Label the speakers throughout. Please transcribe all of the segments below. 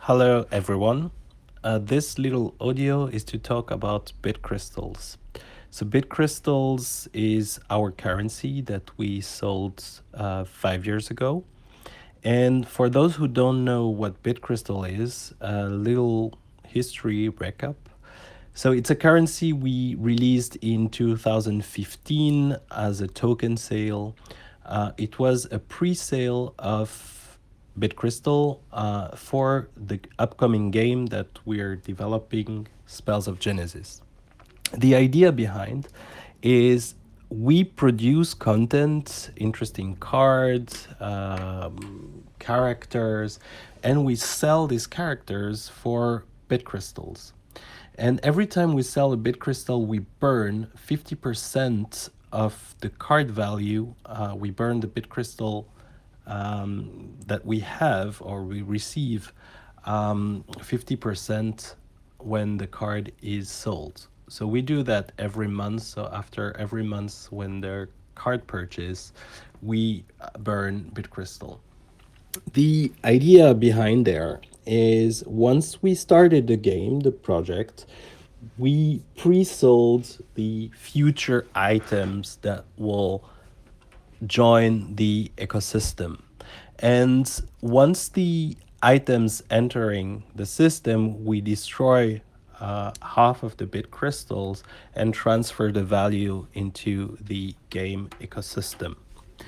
Speaker 1: Hello, everyone. This little audio is to talk about Bitcrystals. So, Bitcrystals is our currency that we sold 5 years ago. And for those who don't know what Bitcrystal is, a little history recap. So, it's a currency we released in 2015 as a token sale. It was a pre sale of Bitcrystal for the upcoming game that we're developing, Spells of Genesis. The idea behind is we produce content, interesting cards, characters, and we sell these characters for bit crystals. And every time we sell a bit crystal, we burn 50% of the card value. We burn the bit crystal that we have or we receive 50% when the card is sold. So we do that every month. So after every month when their card purchase, we burn Bitcrystal. The idea behind there is once we started the game, the project, we pre-sold the future items that will join the ecosystem. And once the items entering the system, we destroy half of the bit crystals and transfer the value into the game ecosystem.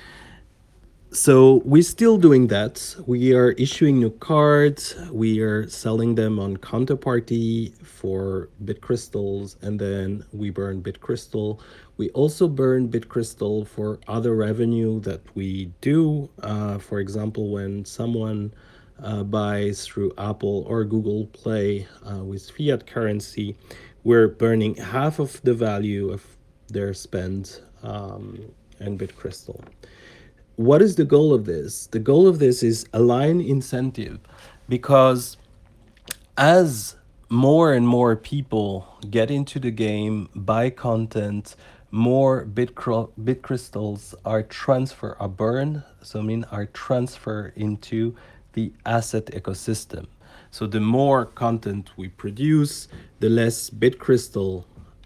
Speaker 1: So we're still doing that. We are issuing new cards. We are selling them on Counterparty for Bitcrystals, and then we burn Bitcrystal. We also burn Bitcrystal for other revenue that we do. For example, when someone buys through Apple or Google Play with fiat currency, we're burning half of the value of their spend and Bitcrystal. What is the goal of this? The goal of this is align incentive because as more and more people get into the game, buy content, more bit crystals are burned, so I mean are transfer into the asset ecosystem. So the more content we produce, the less bit crystal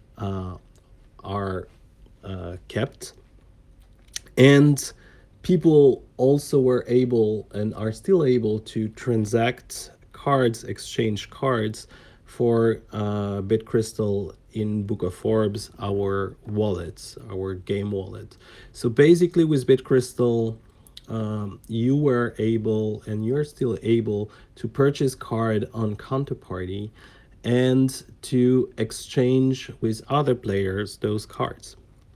Speaker 1: are kept, and people also were able and are still able to transact cards, exchange cards for Bitcrystal in Book of Forbes, our wallets, our game wallet. So basically, with Bitcrystal, you were able and you're still able to purchase card on Counterparty and to exchange with other players those cards.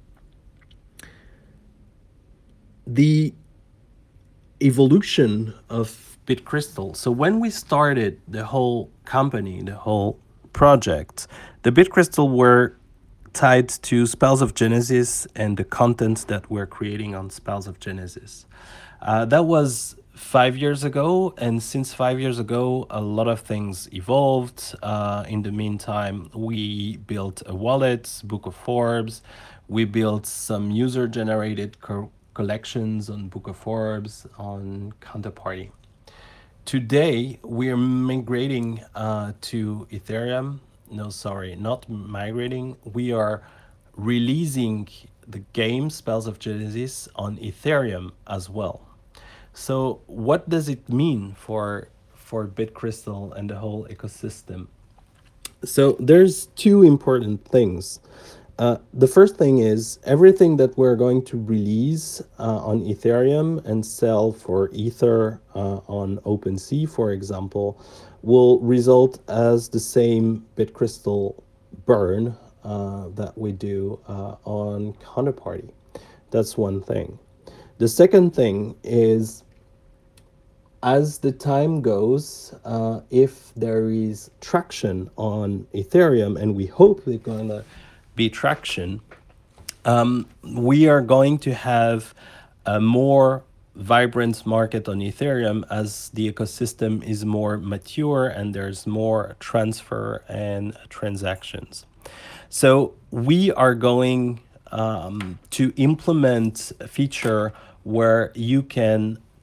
Speaker 1: The evolution of Bitcrystal. So when we started the whole company, the whole project, the Bitcrystal were tied to Spells of Genesis and the content that we're creating on Spells of Genesis. That was 5 years ago, and since 5 years ago, a lot of things evolved. In the meantime, we built a wallet, Book of Forbes. We built some user-generated collections on Book of Forbes, on Counterparty. Today, we're migrating to Ethereum. No, sorry, not migrating. We are releasing the game Spells of Genesis on Ethereum as well. So, what does it mean for Bitcrystal and the whole ecosystem? So there's two important things. The first thing is everything that we're going to release on Ethereum and sell for Ether on OpenSea, for example, will result as the same Bitcrystal burn that we do on Counterparty. That's one thing. The second thing is as the time goes, if there is traction on Ethereum, and we hope there's going to be traction, we are going to have a more vibrant market on Ethereum as the ecosystem is more mature and there's more transfer and transactions. So we are going to implement a feature where you can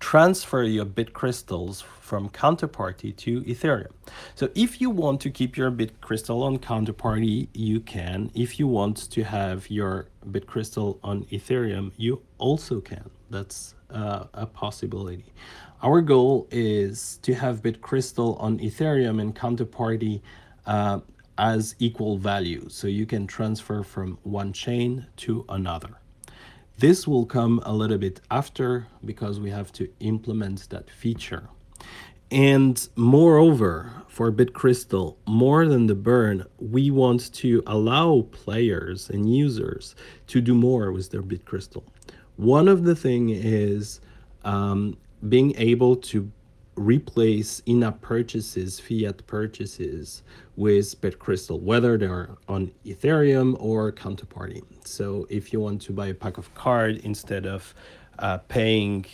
Speaker 1: transfer your bit crystals from Counterparty to Ethereum. So if you want to keep your bit crystal on Counterparty, you can. If you want to have your bit crystal on Ethereum, you also can. That's a possibility. Our goal is to have bit crystal on Ethereum and Counterparty as equal value, so you can transfer from one chain to another. This will come a little bit after because we have to implement that feature. And moreover, for BitCrystal, more than the burn, we want to allow players and users to do more with their BitCrystal. One of the thing is being able to replace in-app purchases, fiat purchases with BitCrystal, whether they're on Ethereum or Counterparty. So if you want to buy a pack of card instead of paying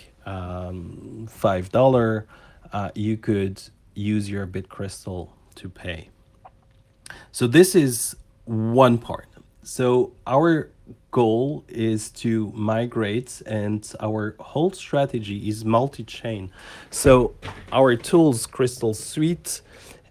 Speaker 1: $5, you could use your BitCrystal to pay. So this is one part. So our goal is to migrate, and our whole strategy is multi-chain. So our tools, Crystal Suite,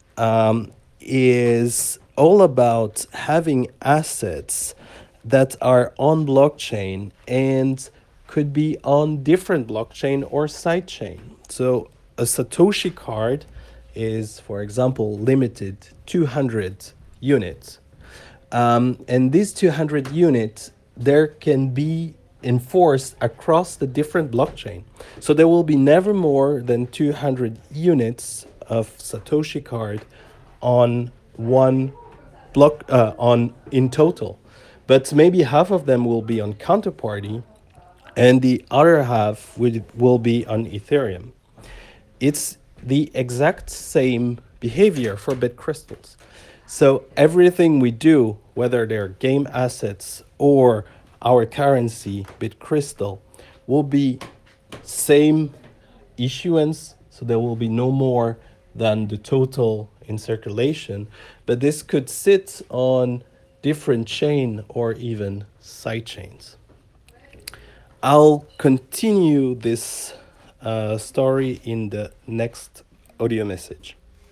Speaker 1: is all about having assets that are on blockchain and could be on different blockchain or sidechain. So a Satoshi card is, for example, limited 200 units. And these 200 units, there can be enforced across the different blockchain. So there will be never more than 200 units of Satoshi card on one block on in total. But maybe half of them will be on Counterparty and the other half will be on Ethereum. It's the exact same behavior for BitCrystals. So everything we do, whether they're game assets or our currency, BitCrystal, will be same issuance. So there will be no more than the total in circulation. But this could sit on different chain or even side chains. I'll continue this story in the next audio message.